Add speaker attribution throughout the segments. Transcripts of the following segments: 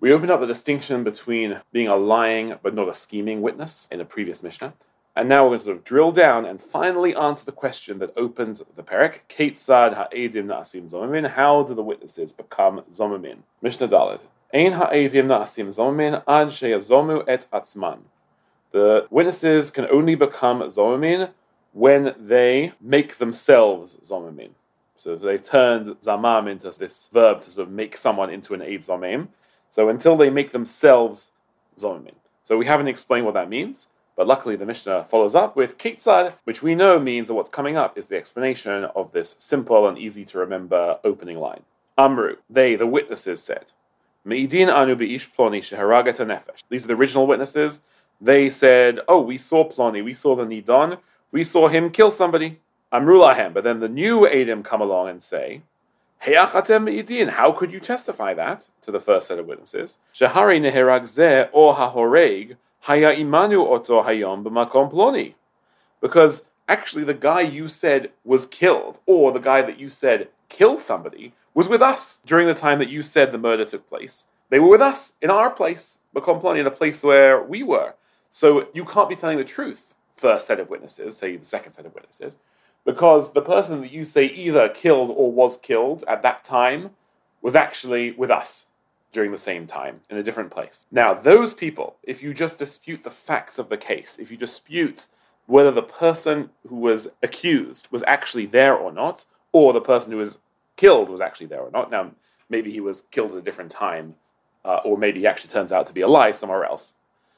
Speaker 1: We opened up the distinction between being a lying but not a scheming witness in a previous Mishnah. And now we're going to sort of drill down and finally answer the question that opens the perek. Keitzad ha'edim na'asim zomamin. How do the witnesses become zomamin? Mishnah Dalet. Ein ha'edim na'asim zomamin ad sheyazomu et atzman. The witnesses can only become zomamin when they make themselves zomamin. So they've turned zamam into this verb to sort of make someone into an eid zomim. So until they make themselves zomamin. So we haven't explained what that means. But luckily the Mishnah follows up with Keitzad, which we know means that what's coming up is the explanation of this simple and easy to remember opening line. Amru, they, the witnesses, said, Me'idin anu be'ish ploni sheharagat nefesh. These are the original witnesses. They said, oh, we saw Ploni, we saw the Nidon, we saw him kill somebody. Amru lahem. But then the new Eidim come along and say, Heach atem me'idin, how could you testify that to the first set of witnesses? Shehari neherag zeh or hahoreg Haya imanu oto hayom b'makom ploni. Because actually the guy you said was killed, or the guy that you said killed somebody, was with us during the time that you said the murder took place. They were with us, in our place, makom ploni, in a place where we were. So you can't be telling the truth, first set of witnesses, say the second set of witnesses, because the person that you say either killed or was killed at that time was actually with us during the same time, in a different place. Now, those people, if you just dispute the facts of the case, if you dispute whether the person who was accused was actually there or not, or the person who was killed was actually there or not, now, maybe he was killed at a different time, or maybe he actually turns out to be alive somewhere else.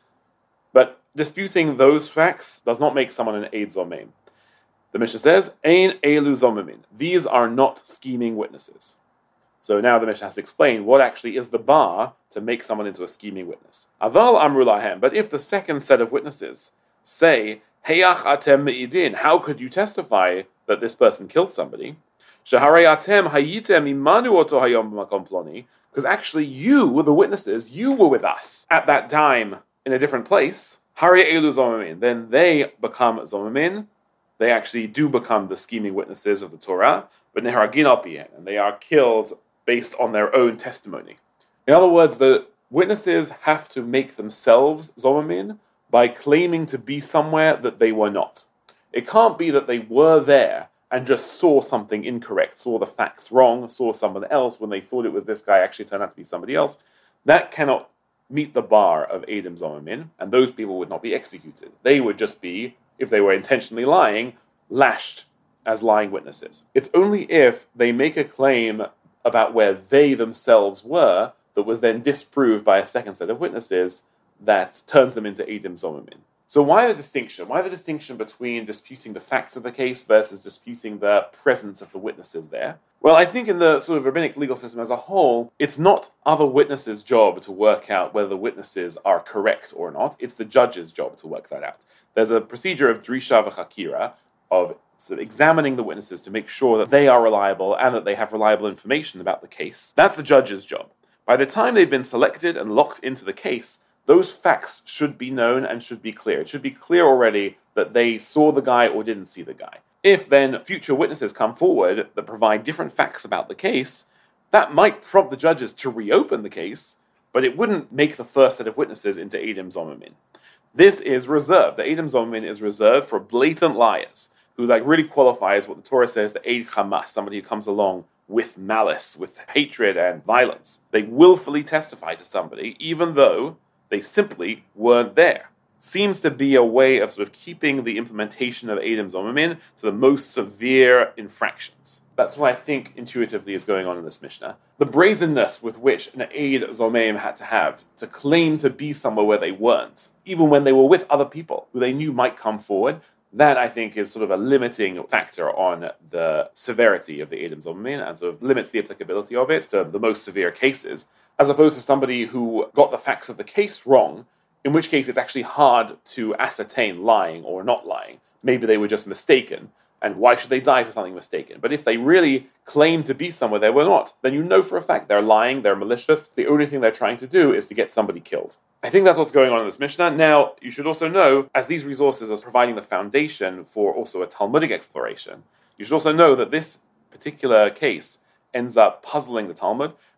Speaker 1: But disputing those facts does not make someone an eid zomim. The Mishnah says, Ein elu zomimin. These are not scheming witnesses. So now the Mishnah has to explain what actually is the bar to make someone into a scheming witness. Aval amru lahem. But if the second set of witnesses say, Heach atem me'idin, how could you testify that this person killed somebody? Shaharei atem hayitem imanu oto hayom b'makom ploni. Because actually you, the witnesses, you were with us at that time in a different place. Hari elu zomamin. Then they become zomamin. They actually do become the scheming witnesses of the Torah. But neharagin al pihen, and they are killed based on their own testimony. In other words, the witnesses have to make themselves zomamin by claiming to be somewhere that they were not. It can't be that they were there and just saw something incorrect, saw the facts wrong, saw someone else when they thought it was this guy, actually turned out to be somebody else. That cannot meet the bar of Eidim zomamin, and those people would not be executed. They would just be, if they were intentionally lying, lashed as lying witnesses. It's only if they make a claim about where they themselves were that was then disproved by a second set of witnesses that turns them into Eidim zomamin. So why the distinction? Why the distinction between disputing the facts of the case versus disputing the presence of the witnesses there? Well, I think in the sort of rabbinic legal system as a whole, it's not other witnesses' job to work out whether the witnesses are correct or not. It's the judge's job to work that out. There's a procedure of drisha v'chakira, of sort of examining the witnesses to make sure that they are reliable and that they have reliable information about the case. That's the judge's job. By the time they've been selected and locked into the case, those facts should be known and should be clear. It should be clear already that they saw the guy or didn't see the guy. If then future witnesses come forward that provide different facts about the case, that might prompt the judges to reopen the case, but it wouldn't make the first set of witnesses into Eidim zomamin. This is reserved. The Eidim zomamin is reserved for blatant liars, who really qualifies what the Torah says, the Eid Hamas, somebody who comes along with malice, with hatred and violence. They willfully testify to somebody, even though they simply weren't there. Seems to be a way of sort of keeping the implementation of Eidim zomamin to the most severe infractions. That's what I think intuitively is going on in this Mishnah. The brazenness with which an Eid zomim had to have to claim to be somewhere where they weren't, even when they were with other people who they knew might come forward, that, I think, is sort of a limiting factor on the severity of the Eidim zomamin and sort of limits the applicability of it to the most severe cases, as opposed to somebody who got the facts of the case wrong, in which case it's actually hard to ascertain lying or not lying. Maybe they were just mistaken, and why should they die for something mistaken? But if they really claim to be somewhere they were not, then you know for a fact they're lying, they're malicious. The only thing they're trying to do is to get somebody killed. I think that's what's going on in this Mishnah. Now, you should also know, as these resources are providing the foundation for also a Talmudic exploration, you should also know that this particular case ends up puzzling the Talmud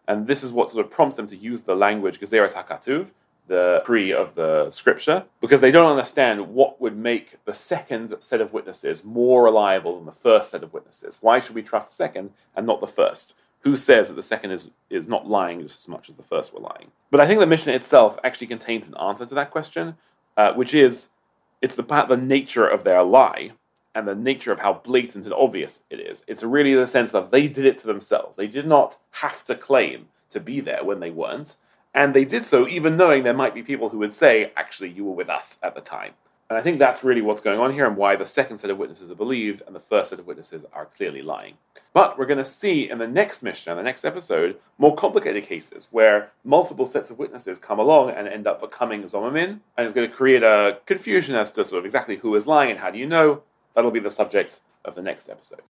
Speaker 1: And this is what sort of prompts them to use the language Gezeiras HaKatuv, the decree of the scripture, because they don't understand what would make the second set of witnesses more reliable than the first set of witnesses. Why should we trust the second and not the first? Who says that the second is not lying just as much as the first were lying? But I think the Mishnah itself actually contains an answer to that question, which is, it's about the nature of their lie and the nature of how blatant and obvious it is. It's really the sense that they did it to themselves. They did not have to claim to be there when they weren't, and they did so even knowing there might be people who would say, actually, you were with us at the time. And I think that's really what's going on here and why the second set of witnesses are believed and the first set of witnesses are clearly lying. But we're going to see in the next Mishnah, the next episode, more complicated cases where multiple sets of witnesses come along and end up becoming Zomamim, and it's going to create a confusion as to sort of exactly who is lying and how do you know. That'll be the subject of the next episode.